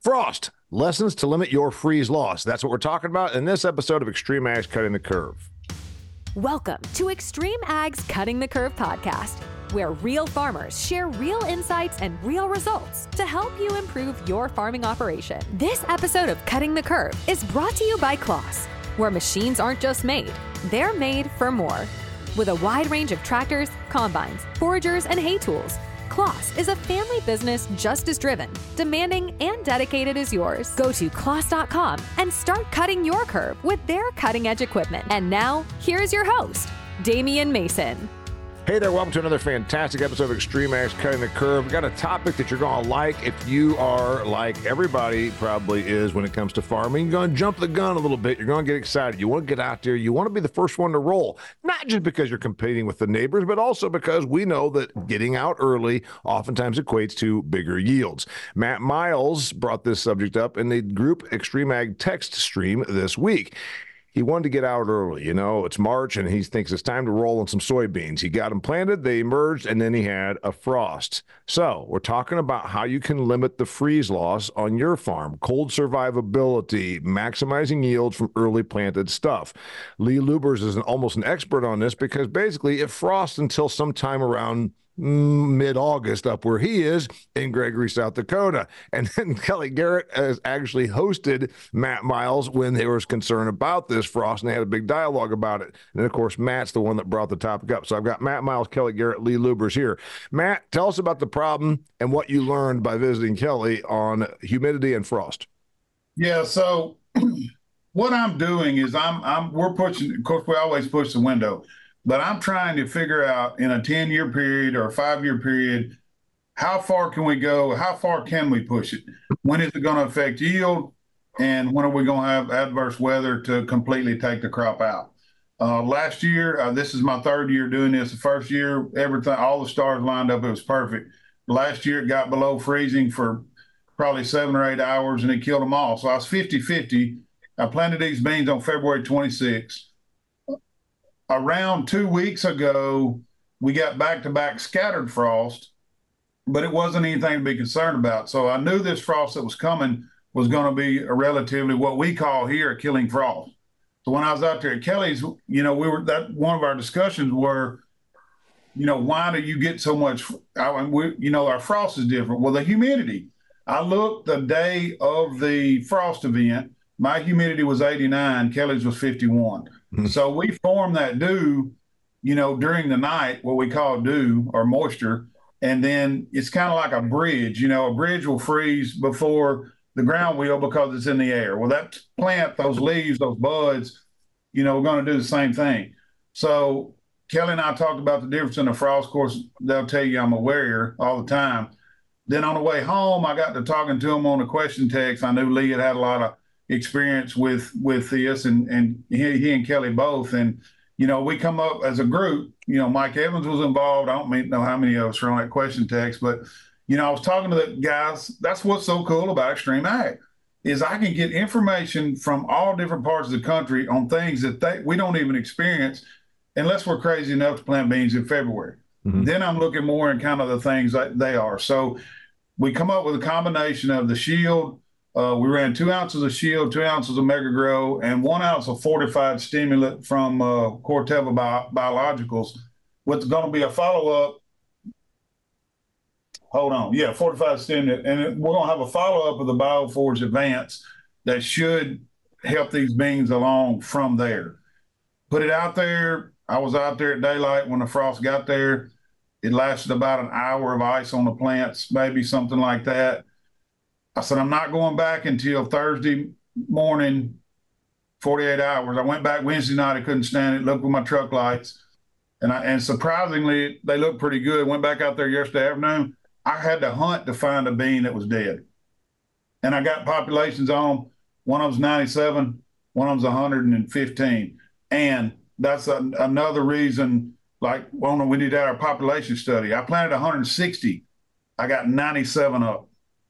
Frost, lessons to limit your freeze loss. That's what we're talking about in this episode of Extreme Ag's Cutting the Curve. Welcome to Extreme Ag's Cutting the Curve podcast, where real farmers share real insights and real results to help you improve your farming operation. This episode of Cutting the Curve is brought to you by Claas, where machines aren't just made, they're made for more. With a wide range of tractors, combines, foragers, and hay tools, Claas is a family business just as driven, demanding, and dedicated as yours. Go to claas.com and start cutting your curve with their cutting-edge equipment. And now, here's your host, Damian Mason. Hey there, welcome to another fantastic episode of Extreme Ag's Cutting the Curve. We've got a topic that you're going to like if you are like everybody probably is when it comes to farming. You're going to jump the gun a little bit. You're going to get excited. You want to get out there. You want to be the first one to roll, not just because you're competing with the neighbors, but also because we know that getting out early oftentimes equates to bigger yields. Matt Miles brought this subject up in the group Extreme Ag text stream this week. He wanted to get out early. You know, it's March, and he thinks it's time to roll on some soybeans. He got them planted, they emerged, and then he had a frost. So we're talking about how you can limit the freeze loss on your farm, cold survivability, maximizing yields from early planted stuff. Lee Lubers is almost an expert on this because basically it frosts until sometime around mid-August up where he is in Gregory, South Dakota. And then Kelly Garrett has actually hosted Matt Miles when there was concern about this frost, and they had a big dialogue about it. And then, of course, Matt's the one that brought the topic up. So I've got Matt Miles, Kelly Garrett, Lee Lubers here. Matt, tell us about the problem and what you learned by visiting Kelly on humidity and frost. Yeah, so what I'm doing is we're pushing, of course, we always push the window. But I'm trying to figure out in a 10-year period or a 5-year period, how far can we go? How far can we push it? When is it going to affect yield? And when are we going to have adverse weather to completely take the crop out? Last year, this is my 3rd year doing this. The first year, everything, all the stars lined up. It was perfect. Last year, it got below freezing for probably 7 or 8 hours, and it killed them all. So I was 50-50. I planted these beans on February 26th. Around 2 weeks ago, we got back-to-back scattered frost, but it wasn't anything to be concerned about. So I knew this frost that was coming was going to be a relatively, what we call here, a killing frost. So when I was out there at Kelly's, you know, one of our discussions were, you know, why do you get so much, our frost is different. Well, the humidity. I looked the day of the frost event, my humidity was 89, Kelly's was 51. So we form that dew, you know, during the night, what we call dew or moisture. And then it's kind of like a bridge. You know, a bridge will freeze before the ground will because it's in the air. Well, that plant, those leaves, those buds, you know, are going to do the same thing. So Kelly and I talked about the difference in the frost. Of course, they'll tell you I'm a warrior all the time. Then on the way home, I got to talking to him on the question text. I knew Lee had a lot of experience with this, and he and Kelly both. And, you know, we come up as a group, you know, Mike Evans was involved. I don't know how many of us are on that question text, but, you know, I was talking to the guys. That's what's so cool about Extreme Ag is I can get information from all different parts of the country on things that we don't even experience unless we're crazy enough to plant beans in February. Mm-hmm. Then I'm looking more in kind of the things that they are. So we come up with a combination of the Shield. We ran 2 ounces of Shield, 2 ounces of Mega Grow, and 1 ounce of fortified stimulant from Corteva Biologicals. What's going to be a follow-up? Fortified stimulant. And we're going to have a follow-up of the BioForge Advance that should help these beans along from there. Put it out there. I was out there at daylight when the frost got there. It lasted about an hour of ice on the plants, maybe something like that. I said, I'm not going back until Thursday morning, 48 hours. I went back Wednesday night. I couldn't stand it. Looked with my truck lights. And surprisingly, they looked pretty good. Went back out there yesterday afternoon. I had to hunt to find a bean that was dead. And I got populations on. One of them's 97. One of them's 115. And that's another reason, like, we did our population study. I planted 160. I got 97 up.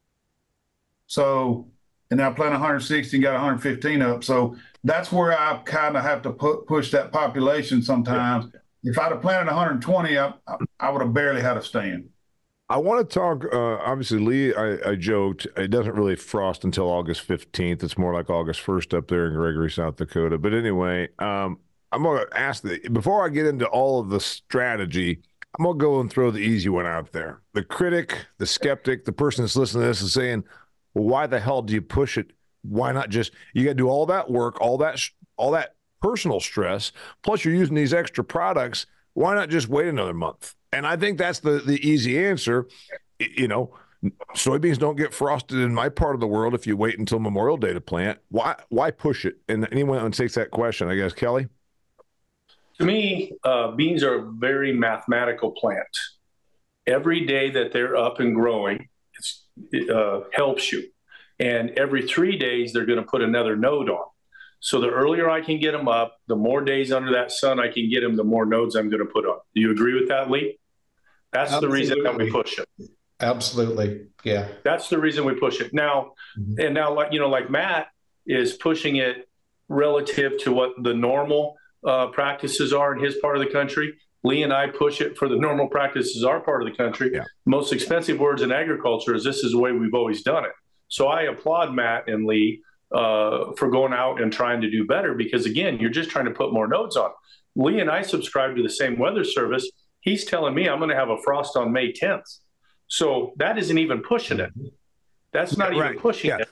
So, and I planted 160 and got 115 up. So that's where I kind of have to push that population sometimes. Yeah. If I'd have planted 120, I would have barely had a stand. I want to talk. Obviously, Lee, I joked it doesn't really frost until August 15th. It's more like August 1st up there in Gregory, South Dakota. But anyway, I'm going to ask before I get into all of the strategy. I'm going to go and throw the easy one out there. The critic, the skeptic, the person that's listening to this is saying, well, why the hell do you push it? Why not just, you got to do all that work, all that personal stress, plus you're using these extra products. Why not just wait another month? And I think that's the easy answer. You know, soybeans don't get frosted in my part of the world if you wait until Memorial Day to plant. Why push it? And anyone takes that question, I guess, Kelly? To me, beans are a very mathematical plant. Every day that they're up and growing, it helps you. And every 3 days, they're going to put another node on. So the earlier I can get them up, the more days under that sun I can get them, the more nodes I'm going to put on. Do you agree with that, Lee? That's Absolutely. the reason that we push it. Absolutely. Yeah. That's the reason we push it. Now, and now, like Matt is pushing it relative to what the normal practices are in his part of the country. Lee and I push it for the normal practices our part of the country. Yeah. Most expensive words in agriculture is this is the way we've always done it. So I applaud Matt and Lee for going out and trying to do better, because again, you're just trying to put more nodes on. Lee and I subscribe to the same weather service. He's telling me I'm going to have a frost on May 10th. So that isn't even pushing it. That's not even pushing it.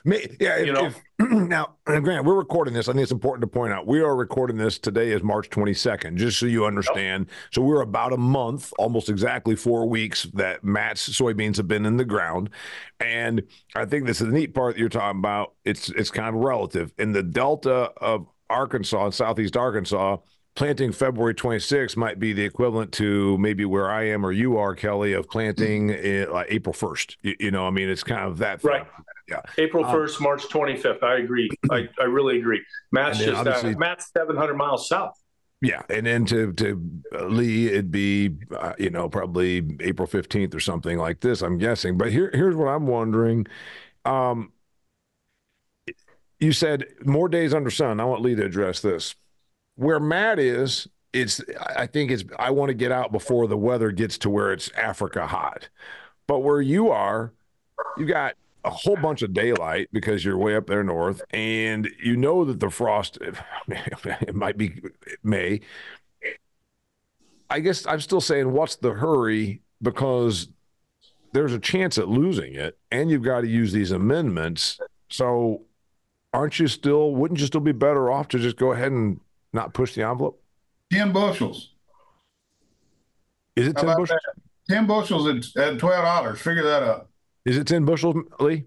Now, Grant, we're recording this. I think it's important to point out we are recording this today is March 22nd, just so you understand. Yep. So we're about a month, almost exactly 4 weeks that Matt's soybeans have been in the ground. And I think this is the neat part that you're talking about. It's kind of relative. In the Delta of Arkansas and Southeast Arkansas, planting February 26th might be the equivalent to maybe where I am or you are, Kelly, of planting like April 1st. You know, I mean, it's kind of that. Right. Yeah. April 1st, March 25th. I agree. I really agree. Matt's Matt's 700 miles south. Yeah. And then to Lee, it'd be, probably April 15th or something like this, I'm guessing. But here's what I'm wondering. You said more days under sun. I want Lee to address this. Where Matt is, I want to get out before the weather gets to where it's Africa hot. But where you are, you got a whole bunch of daylight because you're way up there north, and you know that the frost, it might be May. I guess I'm still saying, what's the hurry? Because there's a chance at losing it, and you've got to use these amendments. So wouldn't you still be better off to just go ahead and not push the envelope? 10 bushels. Is it 10 bushels? That? 10 bushels at $12. Figure that out. Is it 10 bushels, Lee?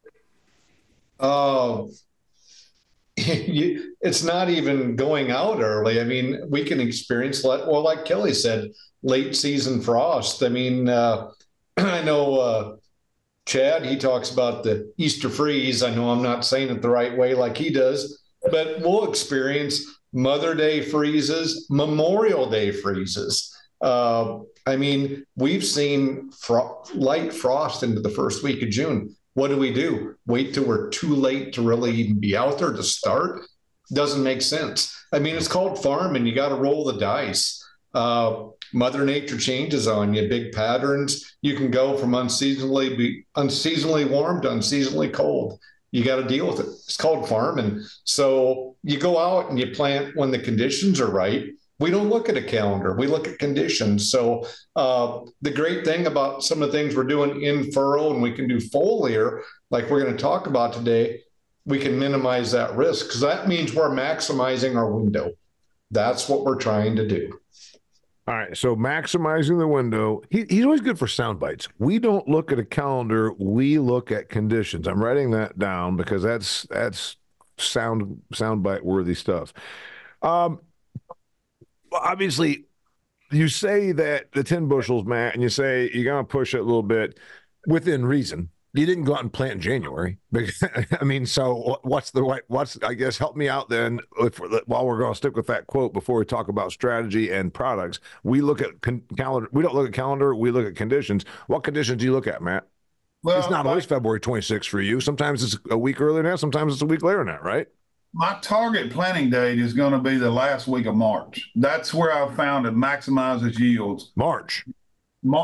It's not even going out early. I mean, we can experience, like Kelly said, late season frost. I mean, I know Chad, he talks about the Easter freeze. I know I'm not saying it the right way like he does, but we'll experience Mother Day freezes, Memorial Day freezes. I mean, we've seen light frost into the first week of June. What do? Wait till we're too late to really even be out there to start? Doesn't make sense. I mean, it's called farming. You got to roll the dice. Mother Nature changes on you, big patterns. You can go from unseasonably warm to unseasonably cold. You got to deal with it. It's called farming. So you go out and you plant when the conditions are right. We don't look at a calendar. We look at conditions. So the great thing about some of the things we're doing in furrow, and we can do foliar, like we're going to talk about today, we can minimize that risk, because that means we're maximizing our window. That's what we're trying to do. All right, so maximizing the window. He's always good for sound bites. We don't look at a calendar. We look at conditions. I'm writing that down because that's sound bite worthy stuff. Obviously, you say that the 10 bushels, Matt, and you say you're going to push it a little bit within reason. You didn't go out and plant in January. I mean, so I guess, help me out then while we're going to stick with that quote before we talk about strategy and products. We look at calendar. We don't look at calendar. We look at conditions. What conditions do you look at, Matt? Well, it's not always February 26th for you. Sometimes it's a week earlier than that. Sometimes it's a week later than that, right? My target planting date is going to be the last week of March. That's where I've found it maximizes yields. March.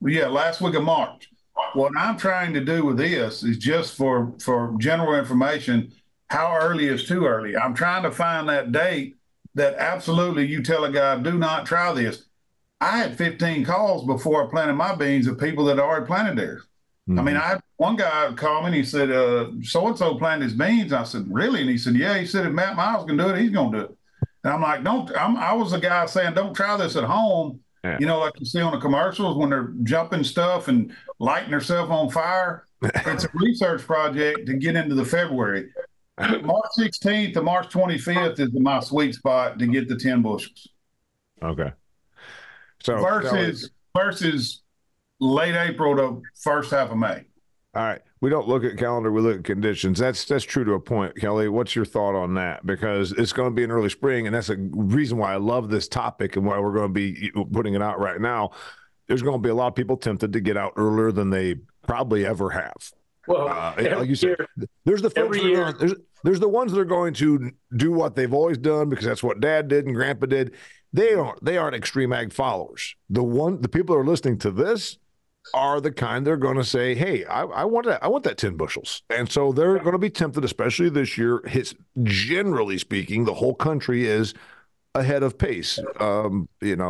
Yeah, last week of March. What I'm trying to do with this is just for general information. How early is too early? I'm trying to find that date that absolutely you tell a guy, do not try this. I had 15 calls before I planted my beans of people that already planted theirs. Mm-hmm. I mean, I had one guy call me and he said, so-and-so planted his beans. I said, really? And he said, yeah. He said, if Matt Miles can do it, he's going to do it. And I'm like, I was the guy saying, don't try this at home. Yeah. You know, like you see on the commercials when they're jumping stuff and lighting themselves on fire. It's a research project to get into the February. March 16th to March 25th is my sweet spot to get the 10 bushels. Okay. So versus late April to first half of May. All right. We don't look at calendar, we look at conditions. That's true to a point. Kelly, what's your thought on that? Because it's going to be an early spring, and that's a reason why I love this topic and why we're going to be putting it out right now. There's going to be a lot of people tempted to get out earlier than they probably ever have. Well, like you said, there's the folks there's the ones that are going to do what they've always done because that's what Dad did and Grandpa did. They aren't extreme ag followers. The people that are listening to this are the kind that are going to say, hey, I want that 10 bushels. And so they're going to be tempted, especially this year. Generally speaking, the whole country is ahead of pace, ground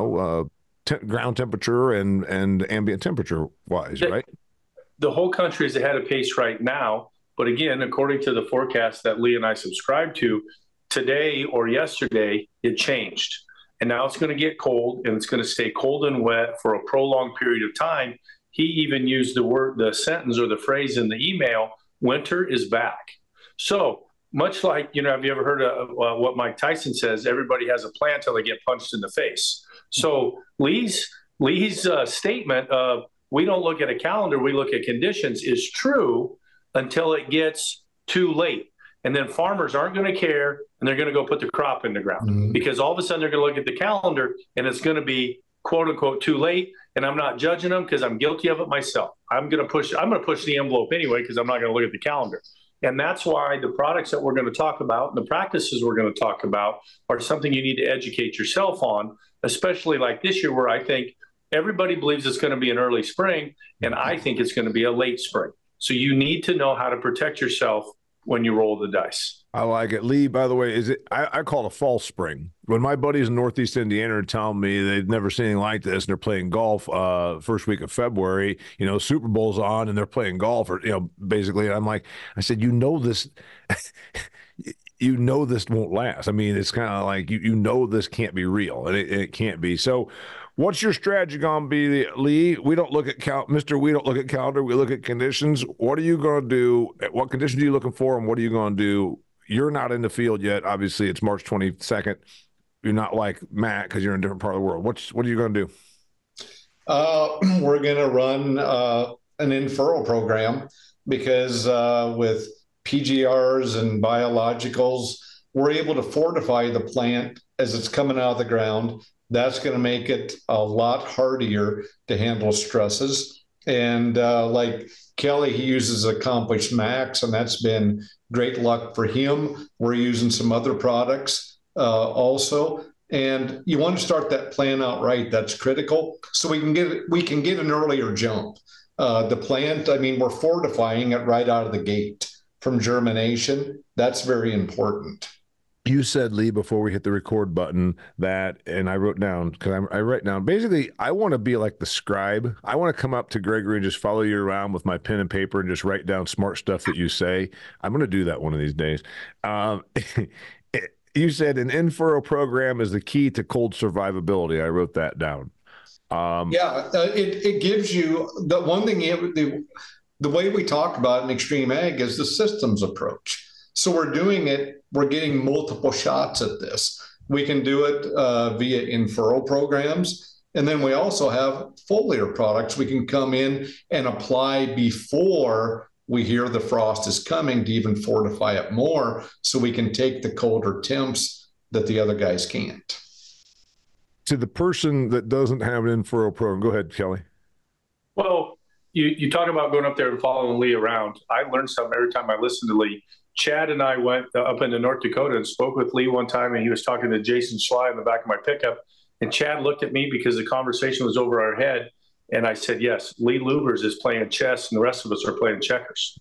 temperature and ambient temperature wise, right? The whole country is ahead of pace right now. But again, according to the forecast that Lee and I subscribe to, today or yesterday, it changed. And now it's going to get cold, and it's going to stay cold and wet for a prolonged period of time. He even used the sentence or the phrase in the email, winter is back. So much like, have you ever heard of what Mike Tyson says? Everybody has a plan till they get punched in the face. So Lee's statement of we don't look at a calendar, we look at conditions is true until it gets too late. And then farmers aren't going to care, and they're going to go put the crop in the ground because all of a sudden they're going to look at the calendar and it's going to be quote unquote too late. And I'm not judging them because I'm guilty of it myself. I'm going to push the envelope anyway because I'm not going to look at the calendar. And that's why the products that we're going to talk about and the practices we're going to talk about are something you need to educate yourself on, especially like this year where I think everybody believes it's going to be an early spring, and I think it's going to be a late spring. So you need to know how to protect yourself when you roll the dice. I like it. Lee, by the way, I call it a false spring. When my buddies in Northeast Indiana are telling me they've never seen anything like this and they're playing golf first week of February, Super Bowl's on and they're playing golf or, basically, I'm like, I said, this, this won't last. I mean, it's kind of like, this can't be real and it can't be. So what's your strategy going to be, Lee? We don't look at we don't look at calendar. We look at conditions. What are you going to do? What conditions are you looking for? And what are you going to do? You're not in the field yet. Obviously, it's March 22nd. You're not like Matt because you're in a different part of the world. What are you going to do? We're going to run an in-furrow program because with PGRs and biologicals, we're able to fortify the plant as it's coming out of the ground. That's going to make it a lot hardier to handle stresses. And like Kelly, he uses Accomplish Max, and that's been great luck for him. We're using some other products also. And you want to start that plan out right. That's critical. So we can get an earlier jump. The plant, we're fortifying it right out of the gate from germination. That's very important. You said, Lee, before we hit the record button that, and I wrote down, because I write down, basically, I want to be like the scribe. I want to come up to Gregory and just follow you around with my pen and paper and just write down smart stuff that you say. I'm going to do that one of these days. You said an in-furrow program is the key to cold survivability. I wrote that down. It gives you the one thing, the way we talk about in extreme ag is the systems approach. So we're getting multiple shots at this. We can do it via in-furrow programs. And then we also have foliar products we can come in and apply before we hear the frost is coming to even fortify it more so we can take the colder temps that the other guys can't. To the person that doesn't have an in-furrow program, go ahead, Kelly. Well, you talk about going up there and following Lee around. I learn something every time I listen to Lee. Chad and I went up into North Dakota and spoke with Lee one time, and he was talking to Jason Schley in the back of my pickup. And Chad looked at me because the conversation was over our head. And I said, yes, Lee Lubers is playing chess and the rest of us are playing checkers.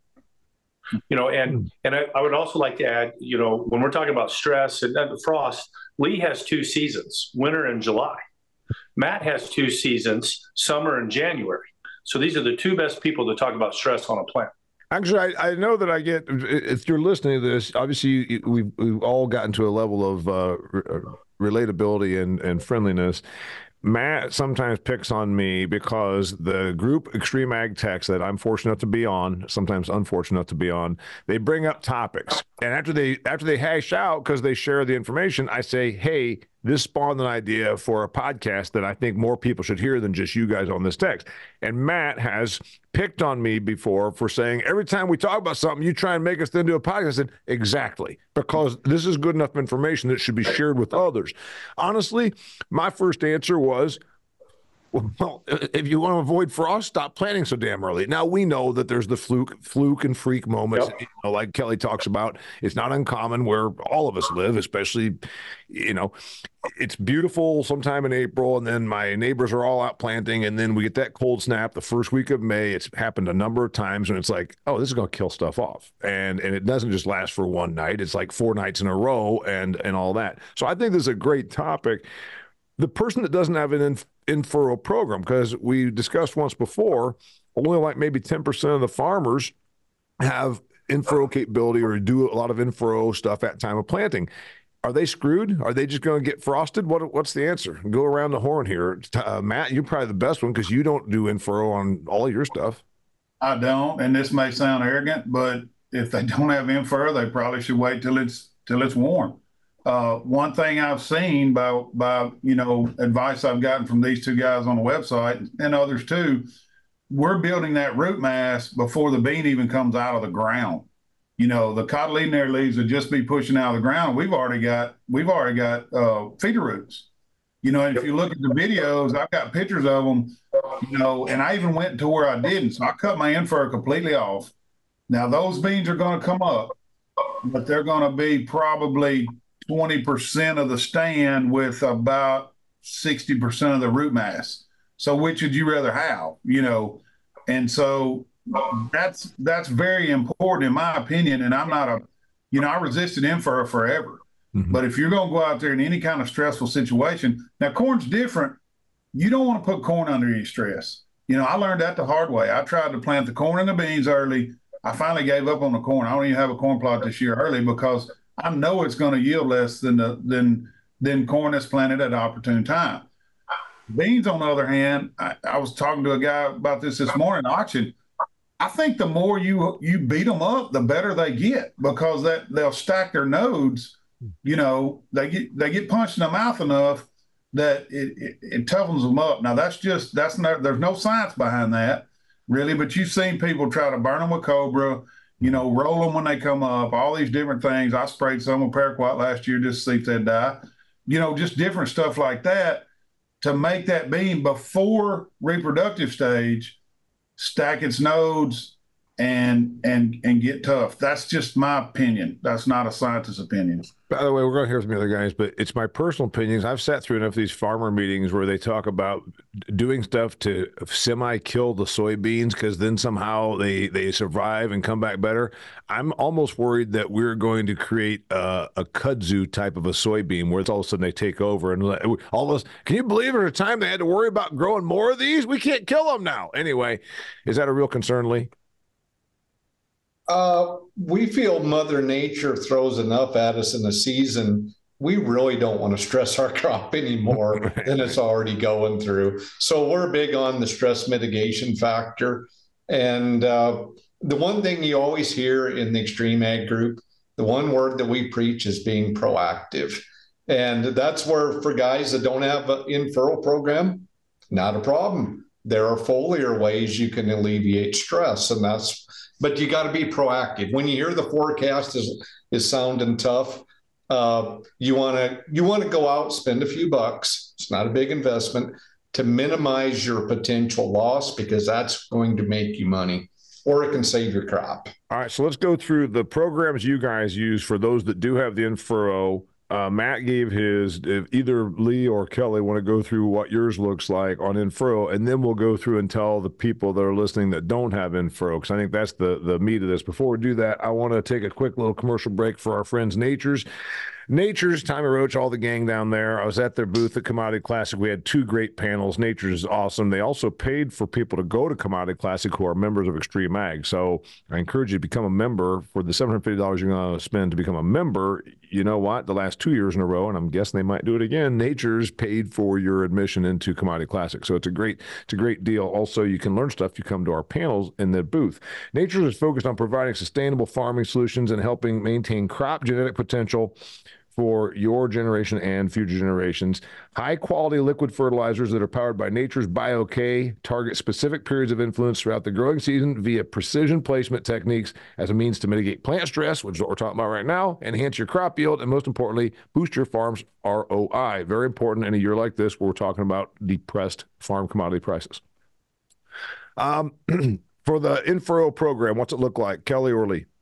And I would also like to add, when we're talking about stress and frost, Lee has 2 seasons, winter and July. Matt has 2 seasons, summer and January. So these are the 2 best people to talk about stress on a plant. Actually, I know that I get, if you're listening to this, obviously we've all gotten to a level of relatability and friendliness. Matt sometimes picks on me because the group Extreme Ag Techs that I'm fortunate to be on, sometimes unfortunate to be on, they bring up topics. And after they hash out, because they share the information, I say, hey, this spawned an idea for a podcast that I think more people should hear than just you guys on this text. And Matt has picked on me before for saying, every time we talk about something, you try and make us into a podcast. I said, exactly, because this is good enough information that should be shared with others. Honestly, my first answer was, well, if you want to avoid frost, stop planting so damn early. Now, we know that there's the fluke and freak moments, like Kelly talks about. It's not uncommon where all of us live, especially, it's beautiful sometime in April, and then my neighbors are all out planting, and then we get that cold snap the first week of May. It's happened a number of times, and it's like, oh, this is going to kill stuff off. And it doesn't just last for one night. It's like 4 nights in a row and all that. So I think this is a great topic. The person that doesn't have an in-furrow program, because we discussed once before, only like maybe 10% of the farmers have in-furrow capability or do a lot of in-furrow stuff at time of planting. Are they screwed? Are they just going to get frosted? What's the answer? Go around the horn here. Matt, you're probably the best one because you don't do in-furrow on all your stuff. I don't, and this may sound arrogant, but if they don't have in-furrow, they probably should wait till it's warm. One thing I've seen by advice I've gotten from these 2 guys on the website and others too, we're building that root mass before the bean even comes out of the ground. The cotyledonary leaves would just be pushing out of the ground. We've already got feeder roots. And if you look at the videos, I've got pictures of them. And I even went to where I didn't, so I cut my in-furrow completely off. Now those beans are going to come up, but they're going to be probably 20% of the stand with about 60% of the root mass. So which would you rather have, And so that's very important in my opinion. And I'm not I resisted in-furrow forever. Mm-hmm. But if you're going to go out there in any kind of stressful situation, now corn's different. You don't want to put corn under any stress. I learned that the hard way. I tried to plant the corn and the beans early. I finally gave up on the corn. I don't even have a corn plot this year early because I know it's going to yield less than corn that's planted at an opportune time. Beans, on the other hand, I was talking to a guy about this morning at auction. I think the more you beat them up, the better they get because they'll stack their nodes. They get punched in the mouth enough that it toughens them up. Now there's no science behind that really, but you've seen people try to burn them with Cobra. Roll them when they come up, all these different things. I sprayed some with paraquat last year just to see if they'd die. Just different stuff like that to make that bean before reproductive stage stack its nodes and get tough. That's just my opinion. That's not a scientist's opinion. By the way, we're going to hear from the other guys, but it's my personal opinions. I've sat through enough of these farmer meetings where they talk about doing stuff to semi-kill the soybeans because then somehow they survive and come back better. I'm almost worried that we're going to create a kudzu type of a soybean where it's all of a sudden they take over and all this. Can you believe at a time they had to worry about growing more of these? We can't kill them now. Anyway, is that a real concern, Lee? We feel Mother Nature throws enough at us in the season. We really don't want to stress our crop anymore than it's already going through. So we're big on the stress mitigation factor. And the one thing you always hear in the Extreme Ag group, the one word that we preach is being proactive. And that's where for guys that don't have an in-furrow program, not a problem. There are foliar ways you can alleviate stress, but you got to be proactive. When you hear the forecast is sounding tough, you want to go out, spend a few bucks. It's not a big investment to minimize your potential loss because that's going to make you money, or it can save your crop. All right, so let's go through the programs you guys use for those that do have the in-furrow Matt gave his. If either Lee or Kelly want to go through what yours looks like on in-furrow, and then we'll go through and tell the people that are listening that don't have in-furrow, because I think that's the meat of this. Before we do that, I want to take a quick little commercial break for our friends Nature's, Tommy Roach, all the gang down there. I was at their booth at Commodity Classic. We had 2 great panels. Nature's is awesome. They also paid for people to go to Commodity Classic who are members of Extreme Ag. So I encourage you to become a member. For the $750 you're going to spend to become a member, you know what? The last 2 years in a row, and I'm guessing they might do it again, Nature's paid for your admission into Commodity Classic. So it's a great deal. Also, you can learn stuff. You come to our panels in the booth. Nature's is focused on providing sustainable farming solutions and helping maintain crop genetic potential for your generation and future generations. High-quality liquid fertilizers that are powered by Nature's Bio-K target specific periods of influence throughout the growing season via precision placement techniques as a means to mitigate plant stress, which is what we're talking about right now, enhance your crop yield, and most importantly, boost your farm's ROI. Very important in a year like this where we're talking about depressed farm commodity prices. For the in-furrow program, what's it look like, Kelly or Lee?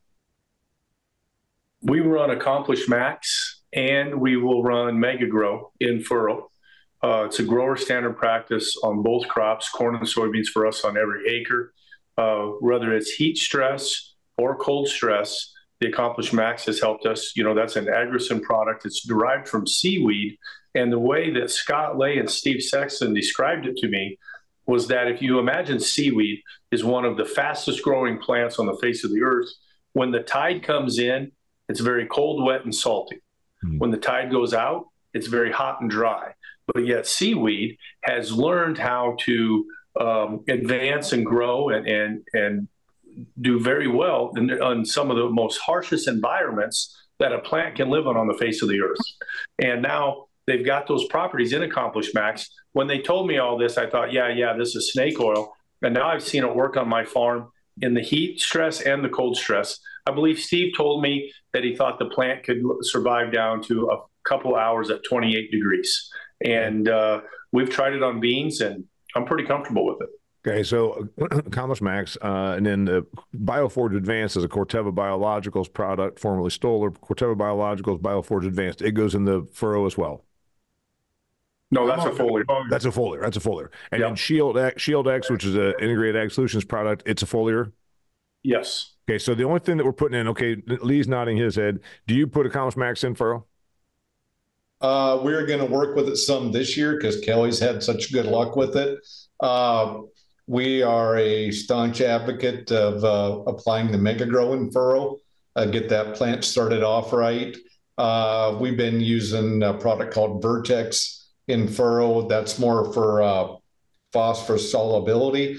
We run Accomplish Max, and we will run Mega Grow in furrow. It's a grower standard practice on both crops, corn and soybeans for us on every acre. Whether it's heat stress or cold stress, the Accomplish Max has helped us. You know, that's an Agricen product. It's derived from seaweed. And the way that Scott Lay and Steve Sexton described it to me was that if you imagine seaweed is one of the fastest growing plants on the face of the earth, when the tide comes in, it's very cold, wet, and salty. When the tide goes out, it's very hot and dry. But yet seaweed has learned how to advance and grow and do very well on some of the most harshest environments that a plant can live on the face of the earth. And now they've got those properties in Accomplish Max. When they told me all this, I thought, yeah, this is snake oil. And now I've seen it work on my farm in the heat stress and the cold stress. I believe Steve told me that he thought the plant could survive down to a couple hours at 28 degrees. And we've tried it on beans, and I'm pretty comfortable with it. Okay, so Accomplish Max, and then the BioForge Advanced is a Corteva Biologicals product, formerly Stoller. Corteva Biologicals, BioForge Advanced. It goes in the furrow as well. No, that's a foliar. That's a foliar. And then Shield X, which is an integrated ag solutions product, it's a foliar? Yes. Okay, so the only thing that we're putting in, okay, Lee's nodding his head. Do you put Accomplish Max in furrow? We're going to work with it some this year because Kelly's had such good luck with it. We are a staunch advocate of applying the Mega Grow in furrow, get that plant started off right. We've been using a product called Vertex in furrow. That's more for phosphorus solubility.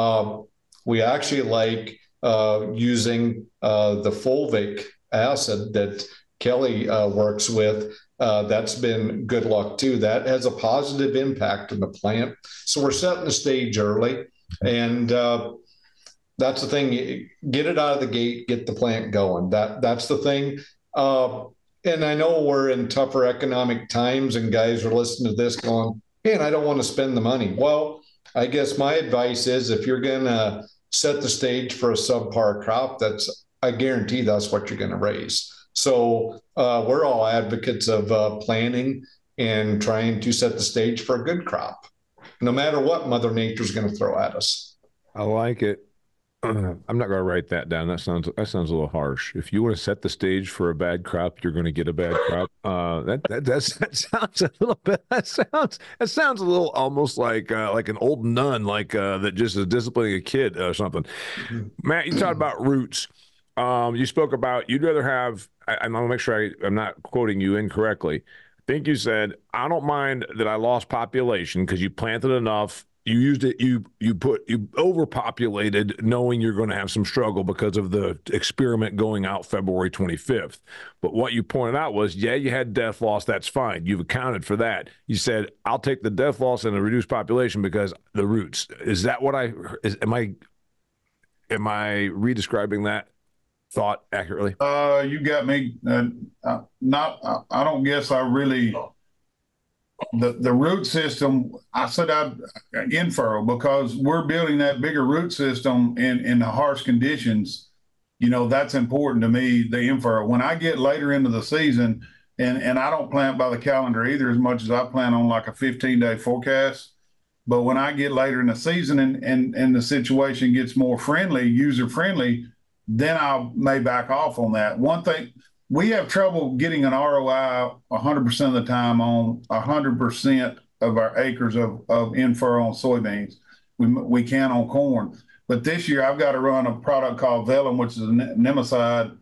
We actually like using the fulvic acid that Kelly works with. That's been good luck too. That has a positive impact on the plant. So we're setting the stage early, and that's the thing. Get it out of the gate, get the plant going. That's the thing. And I know we're in tougher economic times, and guys are listening to this going, man, I don't want to spend the money. Well, I guess my advice is if you're going to set the stage for a subpar crop, I guarantee that's what you're going to raise. So we're all advocates of planning and trying to set the stage for a good crop, no matter what Mother Nature's going to throw at us. I like it. I'm not going to write that down. That sounds a little harsh. If you want to set the stage for a bad crop, you're going to get a bad crop. That sounds a little bit. That sounds a little almost like an old nun, that just is disciplining a kid or something. Mm-hmm. Matt, you talked about roots. You spoke about you'd rather have. I'm going to make sure I'm not quoting you incorrectly. I think you said I don't mind that I lost population because you planted enough. You used it. You overpopulated, knowing you're going to have some struggle because of the experiment going out February 25th. But what you pointed out was, you had death loss. That's fine. You've accounted for that. You said, I'll take the death loss and the reduced population because the roots. Is that what am I redescribing that thought accurately? You got me. I don't guess I really. The root system, I said I'd in furrow because we're building that bigger root system in the harsh conditions. That's important to me, the in furrow. When I get later into the season, And I don't plant by the calendar either as much as I plan on like a 15-day forecast. But when I get later in the season and the situation gets more friendly, user friendly, then I may back off on that. One thing, we have trouble getting an ROI 100% of the time on 100% of our acres of in-furrow on soybeans. We can on corn. But this year I've got to run a product called Velum, which is a nematicide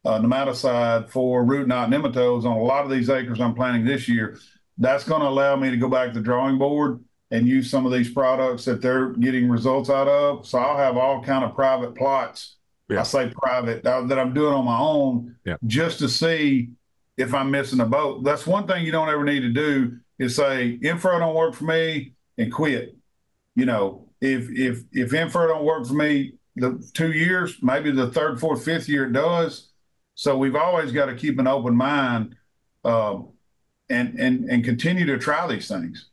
for root knot nematodes on a lot of these acres I'm planting this year. That's going to allow me to go back to the drawing board and use some of these products that they're getting results out of. So I'll have all kind of private plots. Yeah. I say private that I'm doing on my own just to see if I'm missing a boat. That's one thing you don't ever need to do is say in-furrow don't work for me and quit. You know, if in-furrow don't work for me the 2 years, maybe the third, fourth, fifth year it does. So we've always got to keep an open mind and continue to try these things.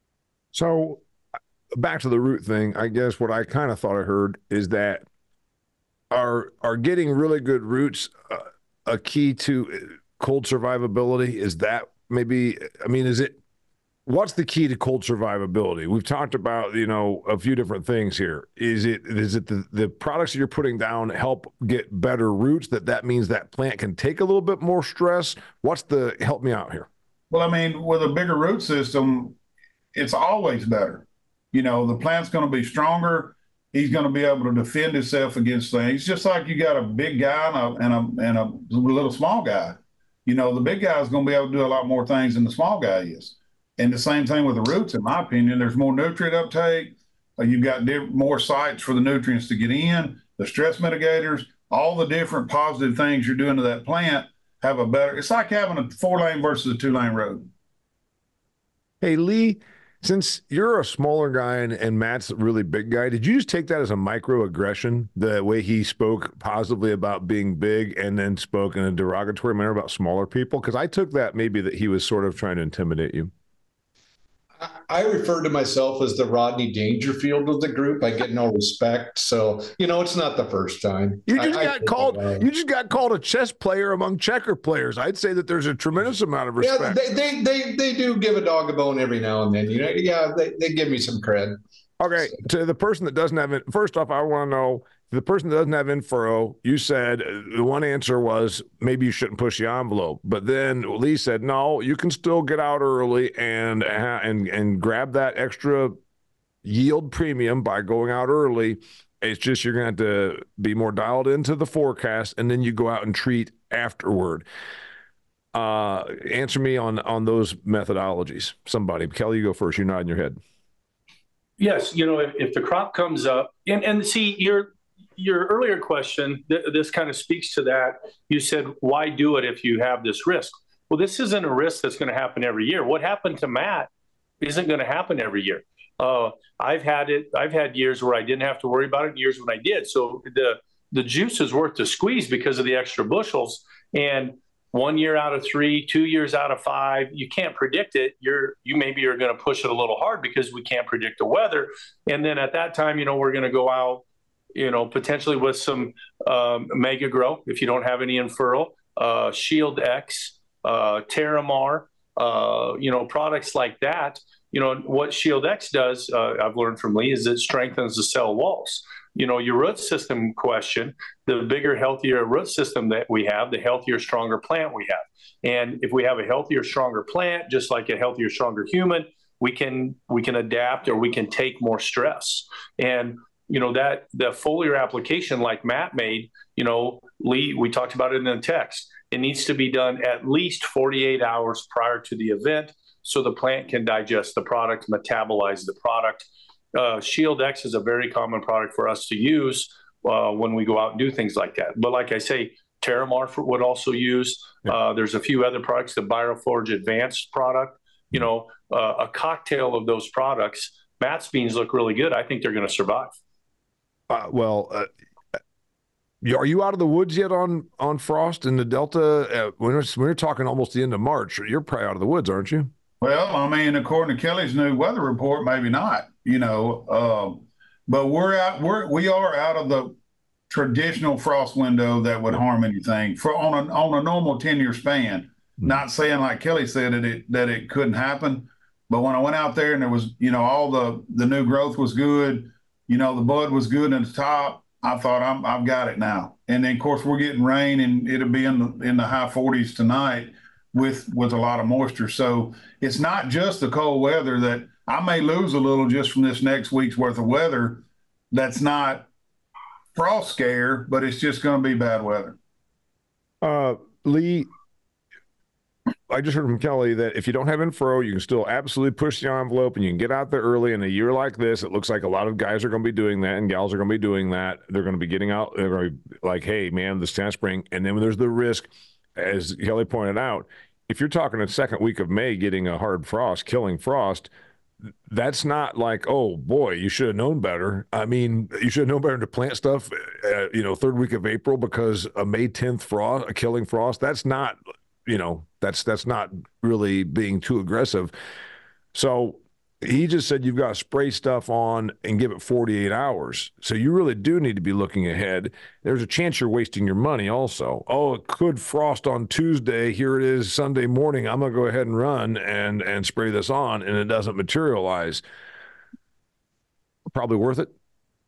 So back to the root thing, I guess what I kind of thought I heard is that are getting really good roots a key to cold survivability? Is that maybe, I mean, what's the key to cold survivability? We've talked about, a few different things here. Is it the products that you're putting down help get better roots, that means that plant can take a little bit more stress? Help me out here. Well, I mean, with a bigger root system, it's always better. The plant's going to be stronger. He's going to be able to defend himself against things. Just like you got a big guy and a little small guy. The big guy is going to be able to do a lot more things than the small guy is. And the same thing with the roots, in my opinion. There's more nutrient uptake. You've got more sites for the nutrients to get in, the stress mitigators, all the different positive things you're doing to that plant have a better – it's like having a 4-lane versus a 2-lane road. Hey, Lee, since you're a smaller guy and Matt's a really big guy, did you just take that as a microaggression, the way he spoke positively about being big and then spoke in a derogatory manner about smaller people? Because I took that maybe that he was sort of trying to intimidate you. I refer to myself as the Rodney Dangerfield of the group. I get no respect. So, it's not the first time. You just got called a chess player among checker players. I'd say that there's a tremendous amount of respect. Yeah, they do give a dog a bone every now and then. Yeah, they give me some cred. Okay, to the person that doesn't have it, first off, I want to know, the person that doesn't have in-furrow, you said the one answer was maybe you shouldn't push the envelope. But then Lee said, no, you can still get out early and grab that extra yield premium by going out early. It's just you're going to have to be more dialed into the forecast, and then you go out and treat afterward. Answer me on those methodologies. Somebody. Kelly, you go first. You're nodding your head. Yes, if the crop comes up, and see, your earlier question, this kind of speaks to that. You said, why do it if you have this risk? Well, this isn't a risk that's going to happen every year. What happened to Matt isn't going to happen every year. I've had years where I didn't have to worry about it, and years when I did. So the juice is worth the squeeze because of the extra bushels. And 1 year out of 3, 2 years out of 5, you can't predict it. You maybe are going to push it a little hard because we can't predict the weather. And then at that time, we're going to go out, potentially with some Mega Grow if you don't have any in-furrow, Shield X, Terramar, products like that. What Shield X does, I've learned from Lee, is it strengthens the cell walls. Your root system question, the bigger, healthier root system that we have, the healthier, stronger plant we have. And if we have a healthier, stronger plant, just like a healthier, stronger human, we can adapt, or we can take more stress. And that the foliar application like Matt made, Lee, we talked about it in the text. It needs to be done at least 48 hours prior to the event so the plant can digest the product, metabolize the product. Shield X is a very common product for us to use when we go out and do things like that. But like I say, Terramar would also use. There's a few other products, the BioForge Advanced product, a cocktail of those products. Matt's beans look really good. I think they're going to survive. Are you out of the woods yet on frost in the Delta? When you're talking almost the end of March, you're probably out of the woods, aren't you? Well, I mean, according to Kelly's new weather report, maybe not, but we are out of the traditional frost window that would harm anything on a normal 10-year span. Not saying like Kelly said that it couldn't happen, but when I went out there and there was, all the new growth was good, the bud was good at the top, I thought I've got it now. And then of course we're getting rain and it'll be in the high 40s tonight with a lot of moisture. So it's not just the cold weather that I may lose a little just from this next week's worth of weather. That's not frost scare, but it's just going to be bad weather. Lee, I just heard from Kelly that if you don't have in-furrow, you can still absolutely push the envelope and you can get out there early. In a year like this, it looks like a lot of guys are going to be doing that and gals are going to be doing that. They're going to be getting out. They're going to be like, hey, man, this time spring. And then when there's the risk, as Kelly pointed out, if you're talking a second week of May getting a hard frost, killing frost, that's not like, oh, boy, you should have known better. I mean, you should have known better to plant stuff, third week of April because a May 10th frost, a killing frost, that's not – that's not really being too aggressive. So he just said you've got to spray stuff on and give it 48 hours. So you really do need to be looking ahead. There's a chance you're wasting your money also. Oh, it could frost on Tuesday. Here it is Sunday morning. I'm going to go ahead and run and spray this on, and it doesn't materialize. Probably worth it?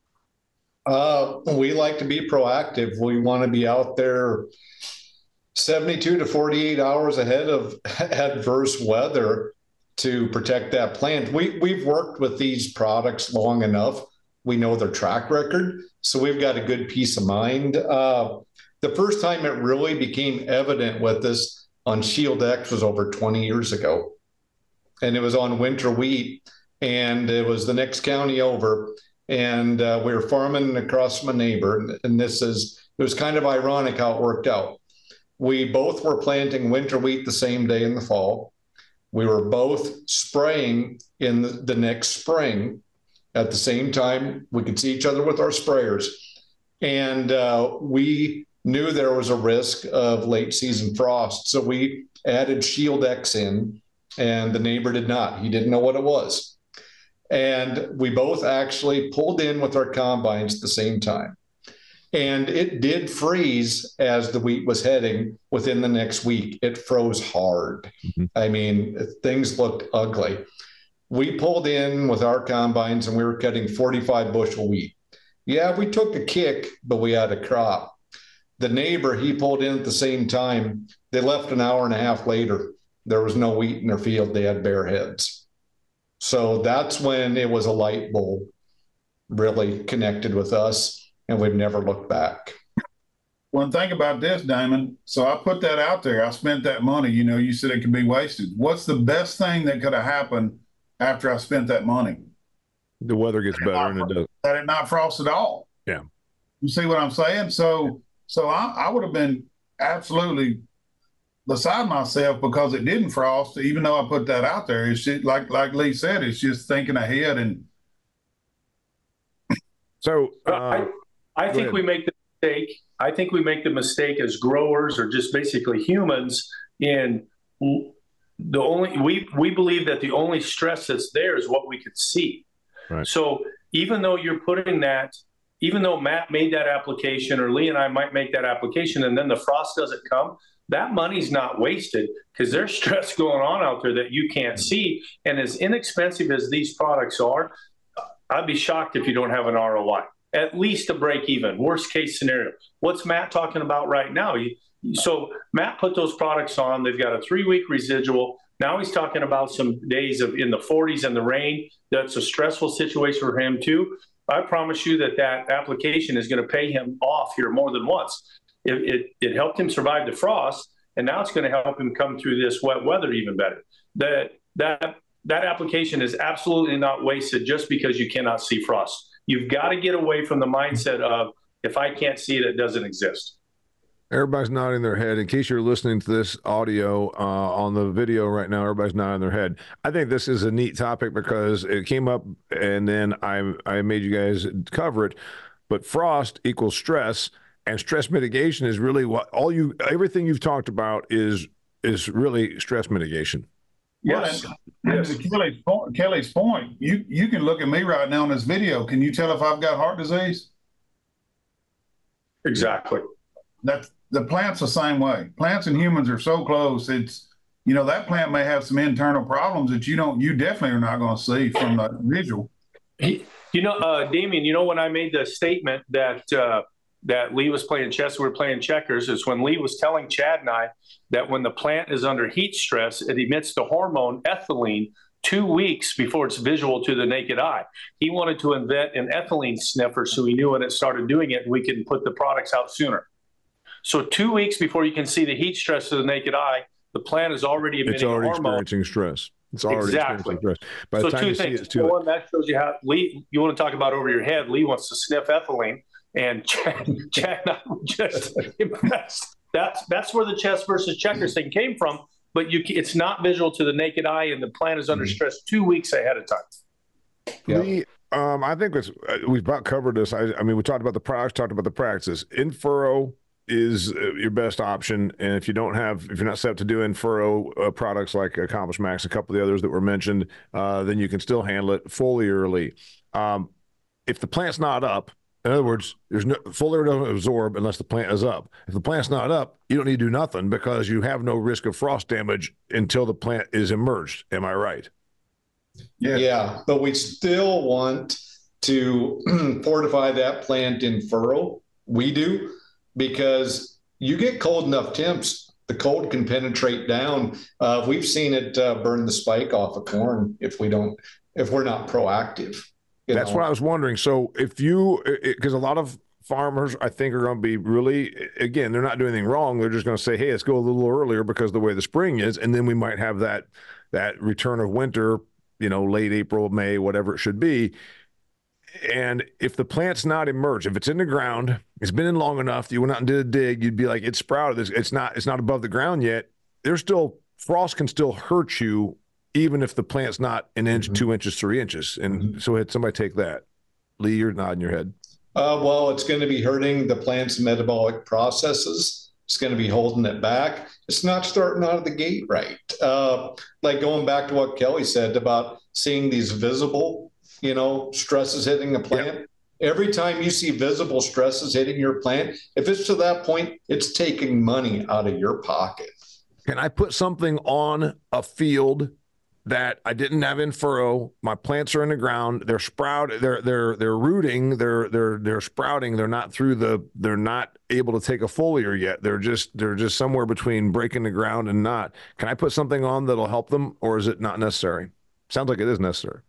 We like to be proactive. We want to be out there 72 to 48 hours ahead of adverse weather to protect that plant. We've worked with these products long enough. We know their track record, so we've got a good peace of mind. The first time it really became evident with this on Shield X was over 20 years ago, and it was on winter wheat, and it was the next county over, and we were farming across from a neighbor, and it was kind of ironic how it worked out. We both were planting winter wheat the same day in the fall. We were both spraying in the next spring at the same time. We could see each other with our sprayers. And we knew there was a risk of late season frost. So we added Shield X in, and the neighbor did not. He didn't know what it was. And we both actually pulled in with our combines at the same time. And it did freeze as the wheat was heading within the next week. It froze hard. Mm-hmm. I mean, things looked ugly. We pulled in with our combines and we were cutting 45 bushel wheat. Yeah, we took a kick, but we had a crop. The neighbor, he pulled in at the same time. They left an hour and a half later. There was no wheat in their field. They had bare heads. So that's when it was a light bulb really connected with us. And we've never looked back. One thing about this, Damon, so I put that out there. I spent that money. You said it could be wasted. What's the best thing that could have happened after I spent that money? The weather gets better and it does. That it not frost at all. Yeah. You see what I'm saying? So I would have been absolutely beside myself because it didn't frost, even though I put that out there. It's just, like Lee said, it's just thinking ahead. And so I think we make the mistake. I think we make the mistake as growers or just basically humans in we believe that the only stress that's there is what we could see. Right. So even though Matt made that application or Lee and I might make that application and then the frost doesn't come, that money's not wasted because there's stress going on out there that you can't see. And as inexpensive as these products are, I'd be shocked if you don't have an ROI. At least a break even, worst case scenario. What's Matt talking about right now? So Matt put those products on. They've got a 3-week residual. Now he's talking about some days in the 40s and the rain. That's a stressful situation for him too. I promise you that application is going to pay him off here more than once. It helped him survive the frost, and now it's going to help him come through this wet weather even better. That application is absolutely not wasted just because you cannot see frost. You've got to get away from the mindset of, if I can't see it, it doesn't exist. Everybody's nodding their head. In case you're listening to this audio on the video right now, everybody's nodding their head. I think this is a neat topic because it came up and then I made you guys cover it. But frost equals stress, and stress mitigation is really everything you've talked about is really stress mitigation. Yes. Well, to Kelly's point, you can look at me right now in this video. Can you tell if I've got heart disease? Exactly. the plant's the same way. Plants and humans are so close. It's, that plant may have some internal problems that you definitely are not going to see from the visual. Damian, when I made the statement that Lee was playing chess, we were playing checkers, is when Lee was telling Chad and I that when the plant is under heat stress, it emits the hormone ethylene 2 weeks before it's visual to the naked eye. He wanted to invent an ethylene sniffer so he knew when it started doing it, we could put the products out sooner. So 2 weeks before you can see the heat stress to the naked eye, the plant is already emitting hormone. It's already experiencing stress. It's already experiencing stress. By the time two things. One, that shows you how Lee, you want to talk about over your head. Lee wants to sniff ethylene, and Chad and I just that's where the chess versus checkers thing came from. But it's not visual to the naked eye, and the plant is under stress 2 weeks ahead of time. Yeah. Lee, I think we've about covered this. I mean, we talked about the products, talked about the practices. In furrow is your best option, and if you're not set up to do in furrow products like Accomplish Max, a couple of the others that were mentioned, then you can still handle it foliarly. If the plant's not up, in other words, there's no foliar doesn't absorb unless the plant is up. If the plant's not up, you don't need to do nothing because you have no risk of frost damage until the plant is emerged. Am I right? Yeah, but we still want to fortify that plant in furrow. We do, because you get cold enough temps, the cold can penetrate down. We've seen it burn the spike off of corn if we're not proactive. That's what I was wondering. So because a lot of farmers, I think, are going to be really, again, they're not doing anything wrong. They're just going to say, hey, let's go a little earlier because of the way the spring is. And then we might have that return of winter, late April, May, whatever it should be. And if the plant's not emerged, if it's in the ground, it's been in long enough, you went out and did a dig, you'd be like, it's sprouted. It's not above the ground yet. Frost can still hurt you even if the plant's not an inch, 2 inches, 3 inches. And so had somebody take that. Lee, you're nodding your head. Well, it's going to be hurting the plant's metabolic processes. It's going to be holding it back. It's not starting out of the gate right. Like going back to what Kelly said about seeing these visible stresses hitting the plant. Yep. Every time you see visible stresses hitting your plant, if it's to that point, it's taking money out of your pocket. Can I put something on a field that I didn't have in furrow? My plants are in the ground. They're sprouted. They're rooting. They're sprouting. They're not able to take a foliar yet. They're just somewhere between breaking the ground and not. Can I put something on that'll help them, or is it not necessary? Sounds like it is necessary.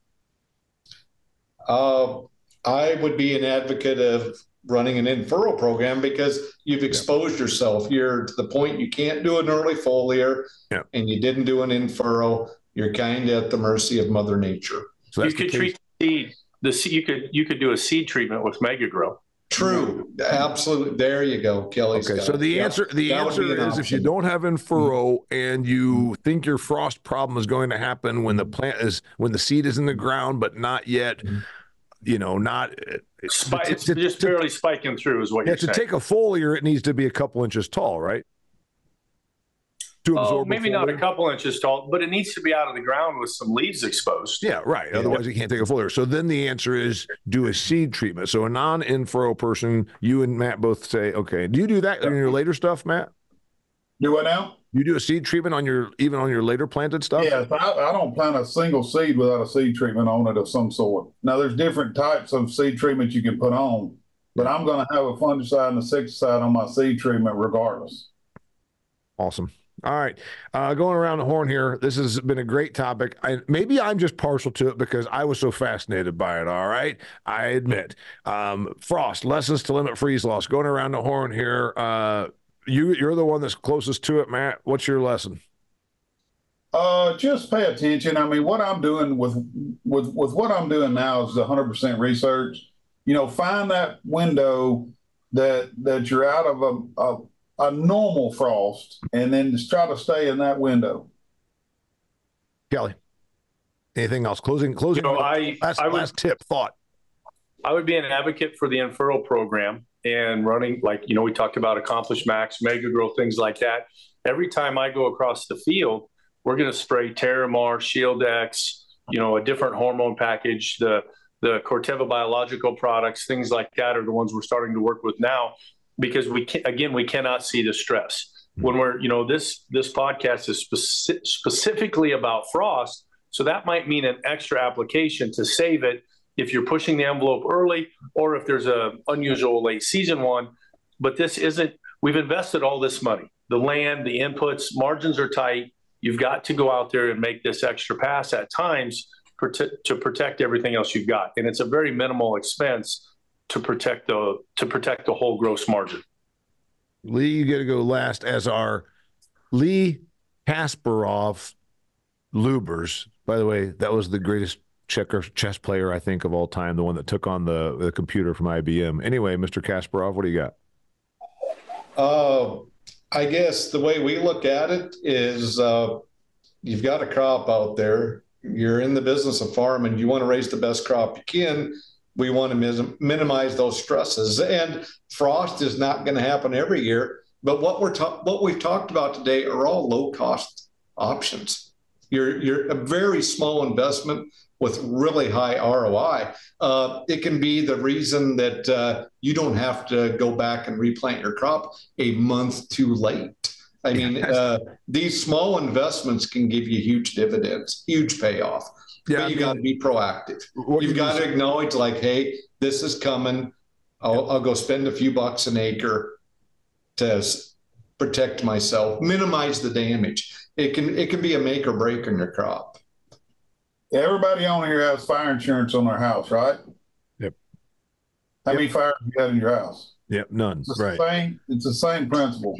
I would be an advocate of running an in-furrow program because you've exposed yourself. You're to the point you can't do an early foliar, and you didn't do an in-furrow. You're kind of at the mercy of Mother Nature. So you could treat seed. You could do a seed treatment with Megagrow. True, absolutely. There you go, Kelly. Okay, so the answer is if you don't have in furrow and you think your frost problem is going to happen when the seed is in the ground but not yet. It's just barely spiking through is what you're saying. To take a foliar, it needs to be a couple inches tall, right? To absorb maybe not a couple inches tall, but it needs to be out of the ground with some leaves exposed. Yeah, right. Otherwise, you can't take a foliar. So then the answer is do a seed treatment. So a non-in-furrow person, you and Matt both say, okay. Do you do that in your later stuff, Matt? Do what now? You do a seed treatment even on your later planted stuff? Yeah, I don't plant a single seed without a seed treatment on it of some sort. Now, there's different types of seed treatments you can put on, but I'm going to have a fungicide and a insecticide on my seed treatment regardless. Awesome. All right. Going around the horn here, this has been a great topic. Maybe I'm just partial to it because I was so fascinated by it, all right? I admit. Frost, lessons to limit freeze loss. Going around the horn here, you're the one that's closest to it, Matt. What's your lesson? Just pay attention. I mean, what I'm doing with what I'm doing now is 100% research. Find that window that you're out of a normal frost, and then just try to stay in that window. Kelly, anything else? Closing. Last tip, thought. I would be an advocate for the in-furrow program and running, we talked about Accomplish Max, Megagrow, things like that. Every time I go across the field, we're going to spray Terramar, Shield-X, a different hormone package, the Corteva biological products, things like that are the ones we're starting to work with now. because we cannot see the stress. When we're, this podcast is specifically about frost, so that might mean an extra application to save it if you're pushing the envelope early or if there's a unusual late season one. But this isn't. We've invested all this money, the land, the inputs, margins are tight. You've got to go out there and make this extra pass at times to protect everything else you've got, and it's a very minimal expense to protect the whole gross margin. Lee, you get to go last as our Lee Kasparov Lubers. By the way, that was the greatest chess player, I think, of all time, the one that took on the computer from IBM. Anyway, Mr. Kasparov, what do you got? I guess the way we look at it is you've got a crop out there. You're in the business of farming. You want to raise the best crop you can. We want to minimize those stresses. And frost is not going to happen every year. But what we've talked about today are all low-cost options. You're a very small investment with really high ROI. It can be the reason that you don't have to go back and replant your crop a month too late. I mean, these small investments can give you huge dividends, huge payoff. Yeah, but you got to be proactive. You've got to acknowledge, like, hey, this is coming. I'll go spend a few bucks an acre to protect myself, minimize the damage. It can be a make or break in your crop. Everybody on here has fire insurance on their house, right? Yep. How many fires you got in your house? Yep, none. It's the same principle.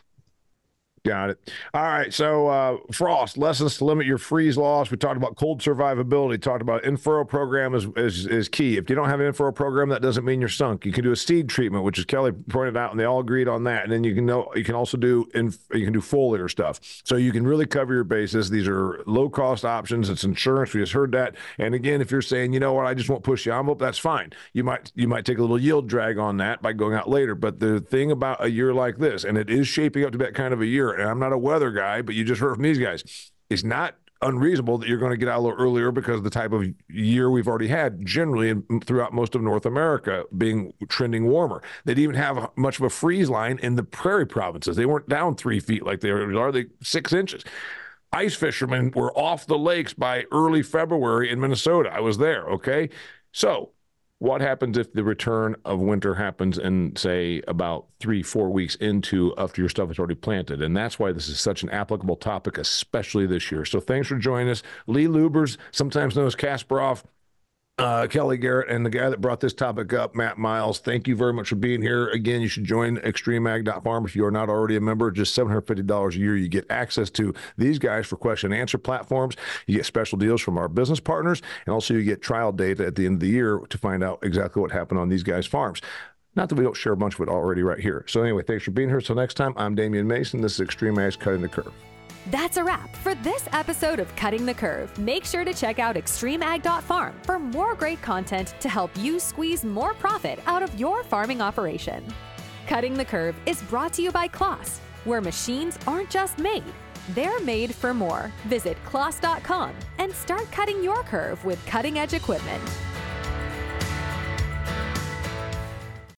Got it. All right. So frost, lessons to limit your freeze loss. We talked about cold survivability, talked about in-furrow program is key. If you don't have an in-furrow program, that doesn't mean you're sunk. You can do a seed treatment, which is Kelly pointed out, and they all agreed on that. And then you can also do foliar stuff. So you can really cover your bases. These are low-cost options. It's insurance. We just heard that. And again, if you're saying, you know what, I just won't push the envelope, that's fine. You might take a little yield drag on that by going out later. But the thing about a year like this, and it is shaping up to be that kind of a year, and I'm not a weather guy, but you just heard from these guys, it's not unreasonable that you're going to get out a little earlier because of the type of year we've already had generally throughout most of North America being trending warmer. They didn't even have much of a freeze line in the prairie provinces. They weren't down 3 feet like they are. They 6 inches. Ice fishermen were off the lakes by early February in Minnesota. I was there. Okay. So what happens if the return of winter happens in, say, about 3-4 weeks after your stuff is already planted? And that's why this is such an applicable topic, especially this year. So thanks for joining us. Lee Lubers, sometimes known as Kasparov, Kelly Garrett, and the guy that brought this topic up, Matt Miles. Thank you very much for being here. Again, you should join extremeag.farm if you are not already a member. Just $750 a year. You get access to these guys for question and answer platforms. You get special deals from our business partners, and also you get trial data at the end of the year to find out exactly what happened on these guys' farms. Not that we don't share a bunch of it already right here. So anyway, thanks for being here. Until next time, I'm Damian Mason. This is Extreme Ag's Cutting the Curve. That's a wrap for this episode of Cutting the Curve. Make sure to check out extremeag.farm for more great content to help you squeeze more profit out of your farming operation. Cutting the Curve is brought to you by Claas, where machines aren't just made, they're made for more. Visit claas.com and start cutting your curve with cutting-edge equipment.